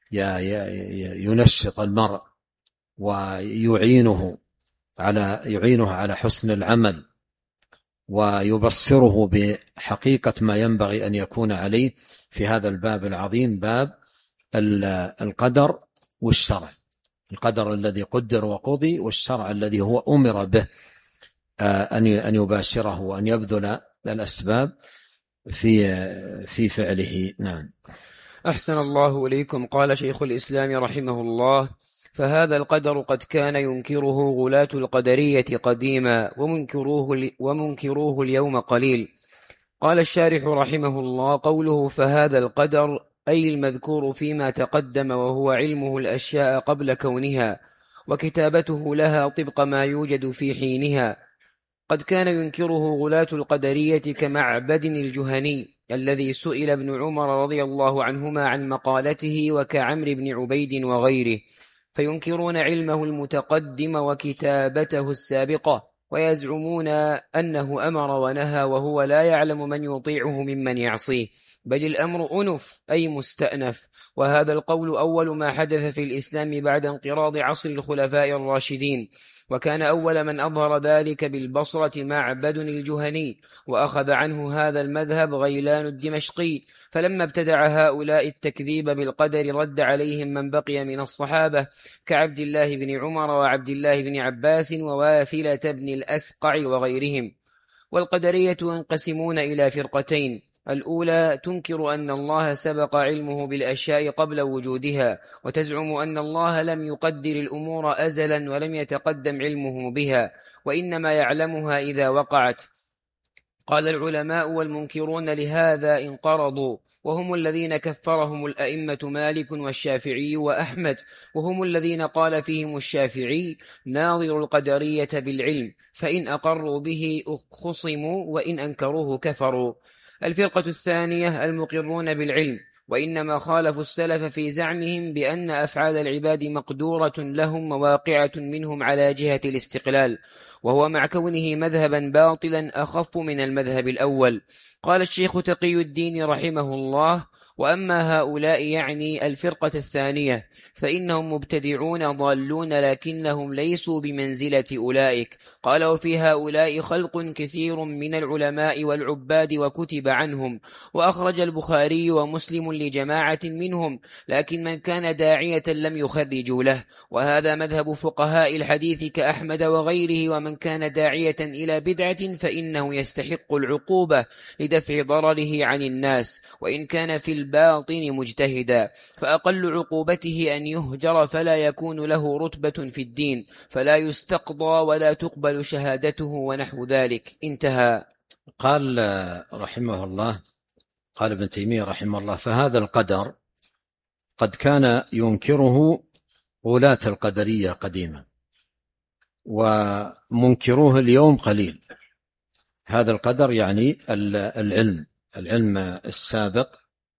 ينشط المرء ويعينه على يعينه على حسن العمل، ويبصره بحقيقة ما ينبغي أن يكون عليه في هذا الباب العظيم، باب القدر والشرع. القدر الذي قدر وقضي، والشرع الذي هو أمر به أن يباشره وأن يبذل الأسباب في في فعله. نعم. أحسن الله إليكم. قال شيخ الإسلام رحمه الله: فهذا القدر قد كان ينكره غلاة القدرية قديما، ومنكروه, ومنكروه اليوم قليل. قال الشارح رحمه الله: قوله فهذا القدر أي المذكور فيما تقدم، وهو علمه الأشياء قبل كونها، وكتابته لها طبق ما يوجد في حينها. قد كان ينكره غلاة القدرية كمعبد الجهني الذي سئل ابن عمر رضي الله عنهما عن مقالته، وكعمر بن عبيد وغيره، فينكرون علمه المتقدم وكتابته السابقة، ويزعمون أنه أمر ونهى وهو لا يعلم من يطيعه ممن يعصيه، بل الأمر أنف أي مستأنف. وهذا القول أول ما حدث في الإسلام بعد انقراض عصر الخلفاء الراشدين، وكان أول من أظهر ذلك بالبصرة معبد الجهني، وأخذ عنه هذا المذهب غيلان الدمشقي. فلما ابتدع هؤلاء التكذيب بالقدر رد عليهم من بقي من الصحابة كعبد الله بن عمر وعبد الله بن عباس وواثلة بن الأسقع وغيرهم. والقدرية ينقسمون إلى فرقتين: الأولى تنكر أن الله سبق علمه بالأشياء قبل وجودها، وتزعم أن الله لم يقدر الأمور أزلا ولم يتقدم علمه بها، وإنما يعلمها إذا وقعت. قال العلماء والمنكرون لهذا انقرضوا، وهم الذين كفرهم الأئمة مالك والشافعي وأحمد، وهم الذين قال فيهم الشافعي: ناظر القدرية بالعلم، فإن أقروا به خصموا، وإن أنكروه كفروا. الفرقة الثانية المقرون بالعلم، وإنما خالفوا السلف في زعمهم بأن أفعال العباد مقدورة لهم وواقعة منهم على جهة الاستقلال، وهو مع كونه مذهبا باطلا أخف من المذهب الأول. قال الشيخ تقي الدين رحمه الله: وأما هؤلاء يعني الفرقة الثانية فإنهم مبتدعون ضالون لكنهم ليسوا بمنزلة أولئك. قال وفي هؤلاء خلق كثير من العلماء والعباد وكتب عنهم، وأخرج البخاري ومسلم لجماعة منهم، لكن من كان داعية لم يخرجوا له، وهذا مذهب فقهاء الحديث كأحمد وغيره. ومن كان داعية إلى بدعة فإنه يستحق العقوبة لدفع ضرره عن الناس، وإن كان في الباطن مجتهدا، فأقل عقوبته أن يهجر فلا يكون له رتبة في الدين، فلا يستقضى ولا تقبل شهادته ونحو ذلك. انتهى. قال رحمه الله، قال ابن تيمية رحمه الله: فهذا القدر قد كان ينكره غلاة القدرية قديما، ومنكروه اليوم قليل. هذا القدر يعني العلم العلم السابق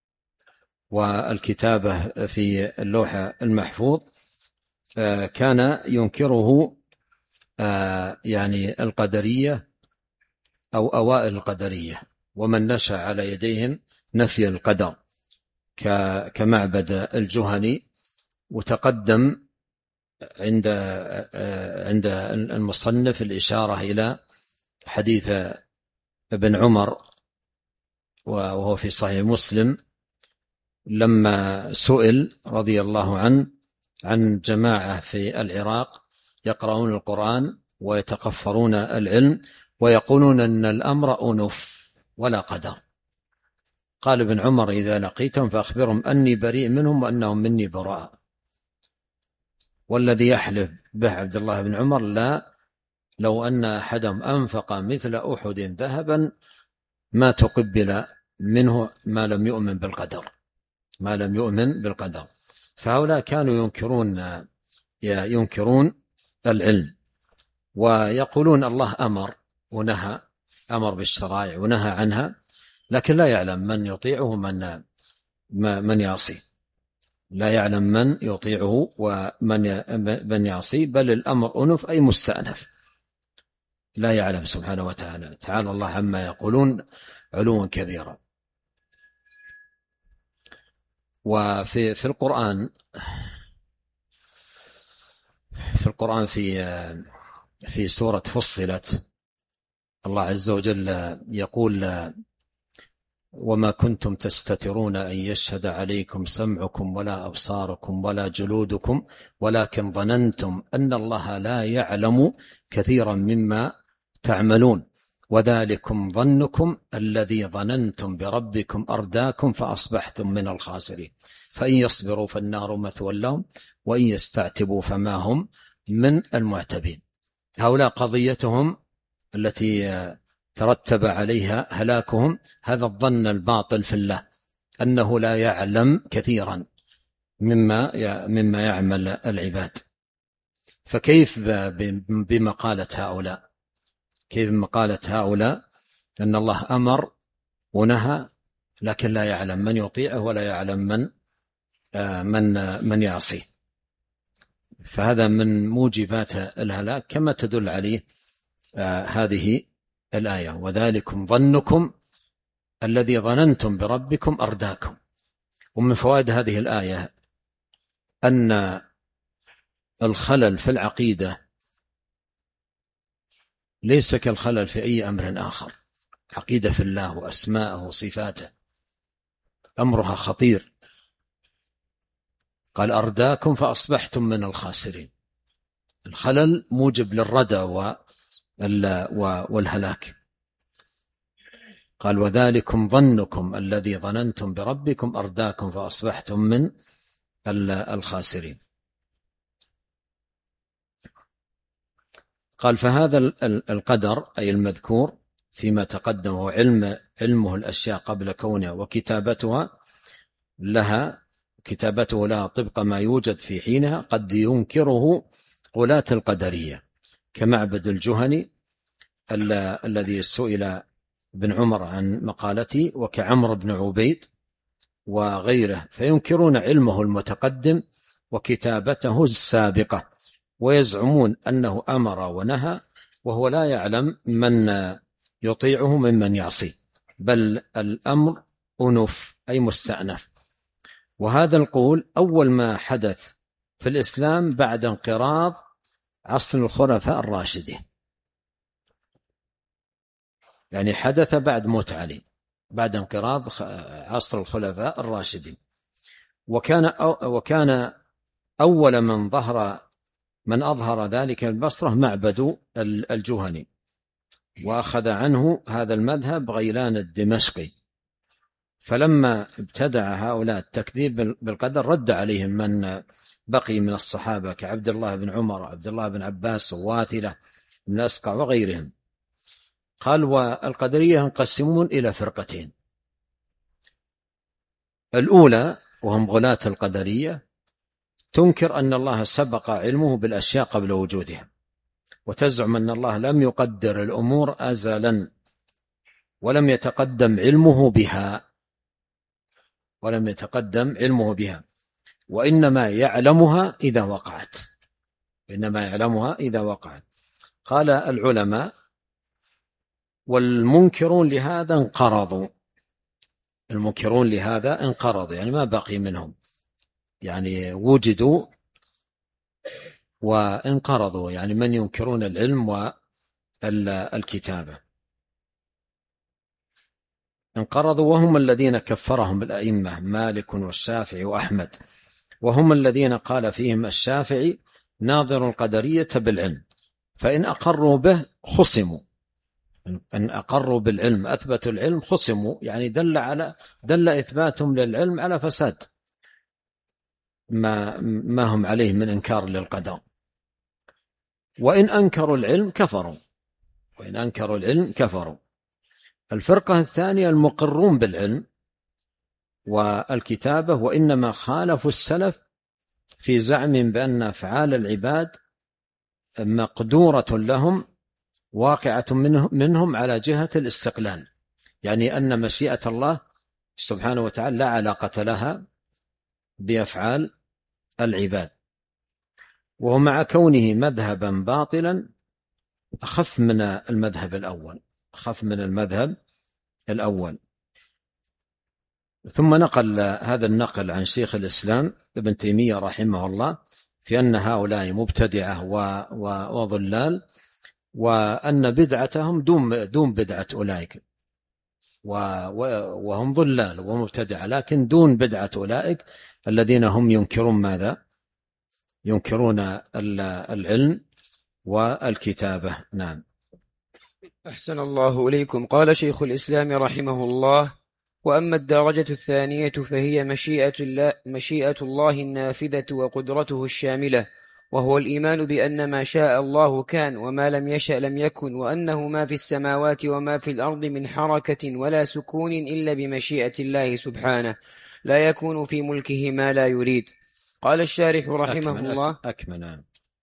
والكتابة في اللوح المحفوظ، كان ينكره يعني القدرية أو أوائل القدرية، ومن نشأ على يديهم نفي القدر كمعبد الجهني. وتقدم عند عند المصنف الإشارة إلى حديث ابن عمر وهو في صحيح مسلم، لما سئل رضي الله عنه عن جماعة في العراق يقرؤون القرآن ويتقفرون العلم ويقولون أن الأمر أنف ولا قدر. قال ابن عمر: إذا لقيتهم فأخبرهم أني بريء منهم وأنهم مني براء. والذي يحلف به عبد الله بن عمر: لا، لو أن أحدهم أنفق مثل أحد ذهبا ما تقبل منه ما لم يؤمن بالقدر ما لم يؤمن بالقدر. فهؤلاء كانوا ينكرون ينكرون العلم، ويقولون الله أمر ونهى، أمر بالشرائع ونهى عنها، لكن لا يعلم من يطيعه من من يعصيه، لا يعلم من يطيعه ومن من يعصيه، بل الأمر أنف أي مستأنف، لا يعلم سبحانه وتعالى. تعالى الله عما يقولون علوا كبيرا. وفي في القرآن في القرآن في في سورة فصلت الله عز وجل يقول: وما كنتم تستترون أن يشهد عليكم سمعكم ولا أبصاركم ولا جلودكم ولكن ظننتم أن الله لا يعلم كثيرا مما تعملون وذلكم ظنكم الذي ظننتم بربكم أرداكم فأصبحتم من الخاسرين فإن يصبروا فالنار مثوى لهم وإن يستعتبوا فما هم من المعتبين. هؤلاء قضيتهم التي ترتب عليها هلاكهم هذا الظن الباطل في الله، أنه لا يعلم كثيرا مما مما يعمل العباد. فكيف بمقالة هؤلاء كيف بمقالة هؤلاء أن الله أمر ونهى لكن لا يعلم من يطيعه ولا يعلم من من من يعصيه؟ فهذا من موجبات الهلاك كما تدل عليه هذه الآية: وذلكم ظنكم الذي ظننتم بربكم أرداكم. ومن فوائد هذه الآية أن الخلل في العقيدة ليس كالخلل في أي أمر آخر. عقيدة في الله وأسماءه وصفاته أمرها خطير. قال: أرداكم فأصبحتم من الخاسرين. الخلل موجب للردى والهلاك. قال: وذلكم ظنكم الذي ظننتم بربكم أرداكم فأصبحتم من الخاسرين. قال: فهذا القدر أي المذكور فيما تقدم هو علم علمه الأشياء قبل كونها وكتابتها لها كتابته لها طبق ما يوجد في حينها، قد ينكره غلاة القدرية كمعبد الجهني الذي سئل ابن عمر عن مقالته، وكعمر بن عبيد وغيره، فينكرون علمه المتقدم وكتابته السابقة، ويزعمون أنه أمر ونهى وهو لا يعلم من يطيعه ممن يعصيه، بل الأمر أنف أي مستأنف. وهذا القول أول ما حدث في الإسلام بعد انقراض عصر الخلفاء الراشدين، يعني حدث بعد موت علي، بعد انقراض عصر الخلفاء الراشدين. وكان أو وكان أول من ظهر من أظهر ذلك البصرة معبد الجهني، وأخذ عنه هذا المذهب غيلان الدمشقي. فلما ابتدع هؤلاء التكذيب بالقدر رد عليهم من بقي من الصحابة كعبد الله بن عمر وعبد الله بن عباس وواثلة بن أسقع وغيرهم. قال: والقدرية ينقسمون إلى فرقتين: الأولى وهم غلاة القدرية تنكر أن الله سبق علمه بالأشياء قبل وجودها، وتزعم أن الله لم يقدر الأمور أزلا ولم يتقدم علمه بها ولم يتقدم علمه بها وإنما يعلمها إذا وقعت إنما يعلمها إذا وقعت. قال العلماء: والمنكرون لهذا انقرضوا المنكرون لهذا انقرضوا يعني ما بقي منهم، يعني وجدوا وانقرضوا، يعني من ينكرون العلم والكتابة انقرضوا. وهم الذين كفرهم الأئمة مالك والشافعي وأحمد، وهم الذين قال فيهم الشافعي: ناظر القدرية بالعلم، فإن أقروا به خصموا، إن أقروا بالعلم أثبتوا العلم خصموا، يعني دل على دل إثباتهم للعلم على فساد ما ما هم عليه من إنكار للقدر. وإن أنكروا العلم كفروا وإن أنكروا العلم كفروا. الفرقة الثانية المقرون بالعلم والكتابة، وإنما خالفوا السلف في زعم بأن أفعال العباد مقدورة لهم واقعة منهم على جهة الاستقلال، يعني أن مشيئة الله سبحانه وتعالى لا علاقة لها بأفعال العباد. ومع كونه مذهبا باطلا أخف من المذهب الأول أخف من المذهب الأول. ثم نقل هذا النقل عن شيخ الإسلام ابن تيمية رحمه الله في أن هؤلاء مبتدعة وضلال، وأن بدعتهم دون دون بدعة أولئك، وهم ضلال ومبتدعة لكن دون بدعة أولئك الذين هم ينكرون ماذا؟ ينكرون العلم والكتابة. نعم. أحسن الله إليكم. قال شيخ الإسلام رحمه الله: وأما الدرجة الثانية فهي مشيئة الله, مشيئة الله النافذة وقدرته الشاملة، وهو الإيمان بأن ما شاء الله كان وما لم يشأ لم يكن، وأنه ما في السماوات وما في الأرض من حركة ولا سكون إلا بمشيئة الله سبحانه، لا يكون في ملكه ما لا يريد. قال الشارح رحمه أكمل الله: أكمل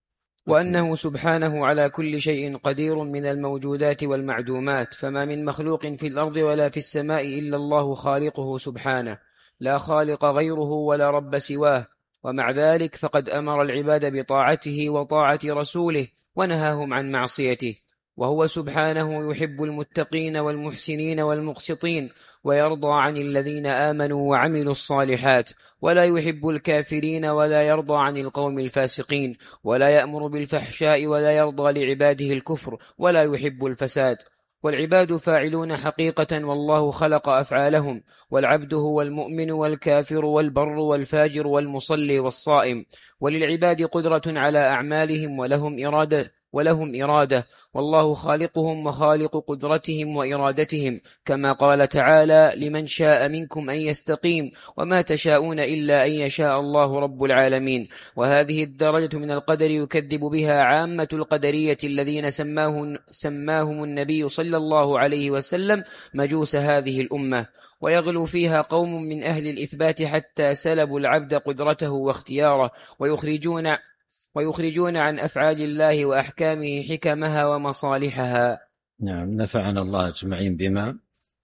وأنه سبحانه على كل شيء قدير من الموجودات والمعدومات، فما من مخلوق في الأرض ولا في السماء إلا الله خالقه سبحانه، لا خالق غيره ولا رب سواه. ومع ذلك فقد أمر العباد بطاعته وطاعة رسوله ونهاهم عن معصيته، وهو سبحانه يحب المتقين والمحسنين والمقسطين، ويرضى عن الذين آمنوا وعملوا الصالحات، ولا يحب الكافرين ولا يرضى عن القوم الفاسقين، ولا يأمر بالفحشاء ولا يرضى لعباده الكفر ولا يحب الفساد. والعباد فاعلون حقيقة، والله خلق أفعالهم، والعبد هو المؤمن والكافر والبر والفاجر والمصلي والصائم، وللعباد قدرة على أعمالهم ولهم إرادة ولهم إرادة والله خالقهم وخالق قدرتهم وإرادتهم، كما قال تعالى: لمن شاء منكم أن يستقيم وما تشاءون إلا أن يشاء الله رب العالمين. وهذه الدرجة من القدر يكذب بها عامة القدرية الذين سماه سماهم النبي صلى الله عليه وسلم مجوس هذه الأمة، ويغلو فيها قوم من أهل الإثبات حتى سلبوا العبد قدرته واختياره، ويخرجون ويخرجون عن أفعال الله وأحكامه حكمها ومصالحها. نعم. نفعنا الله أجمعين بما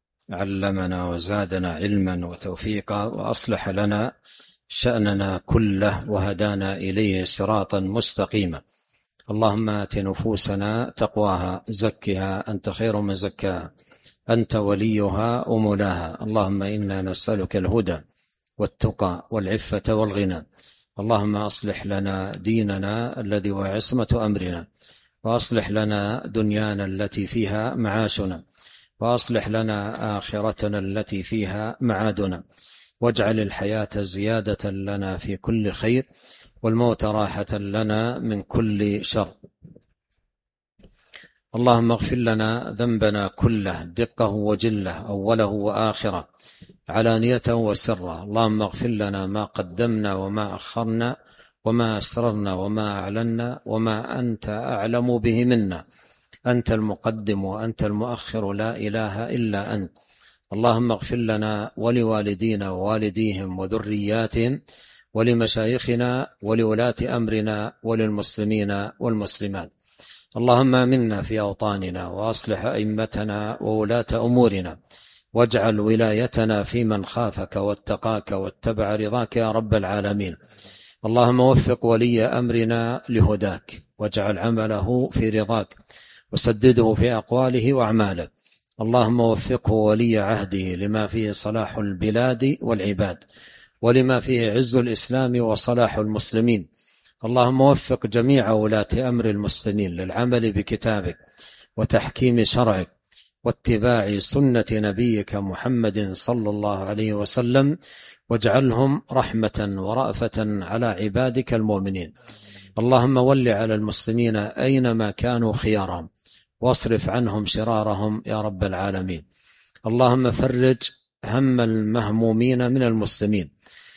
علمنا وزادنا علما وتوفيقا، وأصلح لنا شأننا كله، وهدانا إليه صراطا مستقيما. اللهم آت نفوسنا تقواها، زكها أنت خير من زكاها، أنت وليها ومولاها. اللهم إنا نسألك الهدى والتقى والعفة والغنى. اللهم أصلح لنا ديننا الذي هو عصمة أمرنا، وأصلح لنا دنيانا التي فيها معاشنا، وأصلح لنا آخرتنا التي فيها معادنا، واجعل الحياة زيادة لنا في كل خير، والموت راحة لنا من كل شر. اللهم اغفر لنا ذنبنا كله دقه وجله، أوله وآخره، علانيته وسره. اللهم اغفر لنا ما قدمنا وما أخرنا وما أسررنا وما أعلنا وما أنت أعلم به منا. أنت المقدم وأنت المؤخر، لا إله إلا أنت. اللهم اغفر لنا ولوالدينا ووالديهم وذرياتهم ولمشايخنا ولولاة أمرنا وللمسلمين والمسلمات. اللهم آمنا في أوطاننا، وأصلح أئمتنا وولاة أمورنا، واجعل ولايتنا في من خافك واتقاك واتبع رضاك يا رب العالمين. اللهم وفق ولي أمرنا لهداك، واجعل عمله في رضاك، وسدده في أقواله وأعماله. اللهم وفقه ولي عهده لما فيه صلاح البلاد والعباد، ولما فيه عز الإسلام وصلاح المسلمين. اللهم وفق جميع ولاة أمر المسلمين للعمل بكتابك وتحكيم شرعك واتباع سنة نبيك محمد صلى الله عليه وسلم، واجعلهم رحمة ورأفة على عبادك المؤمنين. اللهم ول على المسلمين أينما كانوا خيارهم، واصرف عنهم شرارهم يا رب العالمين. اللهم فرج هم المهمومين من المسلمين،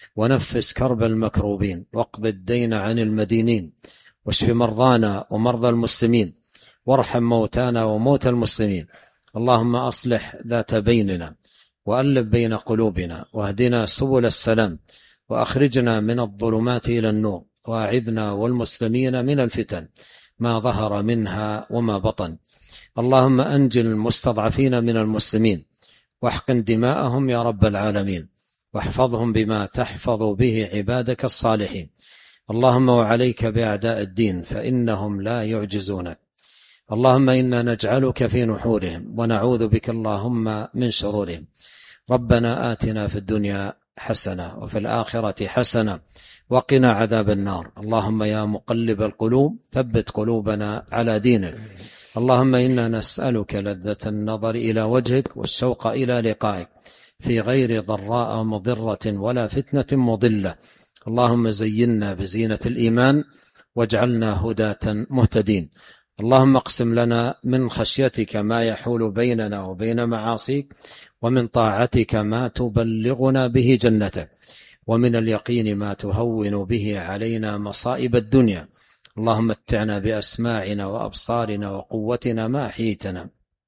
ونفس كرب المكروبين، واقض الدين عن المدينين، واشف مرضانا ومرضى المسلمين، وارحم موتانا وموتى المسلمين. اللهم أصلح ذات بيننا، وألف بين قلوبنا، واهدنا سبل السلام، وأخرجنا من الظلمات إلى النور، وأعذنا والمسلمين من الفتن ما ظهر منها وما بطن. اللهم أنجِ المستضعفين من المسلمين، واحقن دماءهم يا رب العالمين، واحفظهم بما تحفظ به عبادك الصالحين. اللهم وعليك بأعداء الدين، فإنهم لا يعجزونك. اللهم إنا نجعلك في نحورهم، ونعوذ بك اللهم من شرورهم. ربنا آتنا في الدنيا حسنة وفي الآخرة حسنة وقنا عذاب النار. اللهم يا مقلب القلوب ثبت قلوبنا على دينك. اللهم إنا نسألك لذة النظر إلى وجهك والشوق إلى لقائك في غير ضراء مضرة ولا فتنة مضلة. اللهم زينا بزينة الإيمان، واجعلنا هداة مهتدين. اللهم اقسم لنا من خشيتك ما يحول بيننا وبين معاصيك، ومن طاعتك ما تبلغنا به جنتك، ومن اليقين ما تهون به علينا مصائب الدنيا. اللهم متعنا بأسماعنا وأبصارنا وقوتنا ما أحييتنا،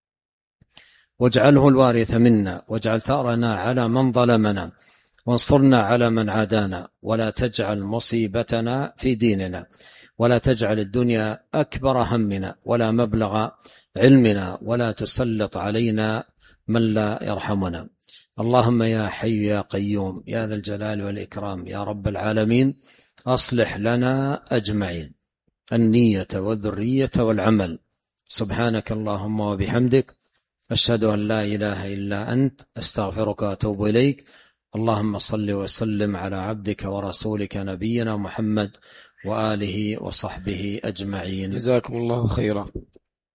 واجعله الوارث منا، واجعل ثأرنا على من ظلمنا، وانصرنا على من عادانا، ولا تجعل مصيبتنا في ديننا، ولا تجعل الدنيا أكبر همنا ولا مبلغ علمنا، ولا تسلط علينا من لا يرحمنا. اللهم يا حي يا قيوم يا ذا الجلال والإكرام يا رب العالمين، أصلح لنا أجمعين النية والذرية والعمل. سبحانك اللهم وبحمدك، أشهد أن لا إله إلا أنت، أستغفرك وأتوب إليك. اللهم صل وسلم على عبدك ورسولك نبينا محمد وآله وصحبه أجمعين. جزاكم الله خيرا.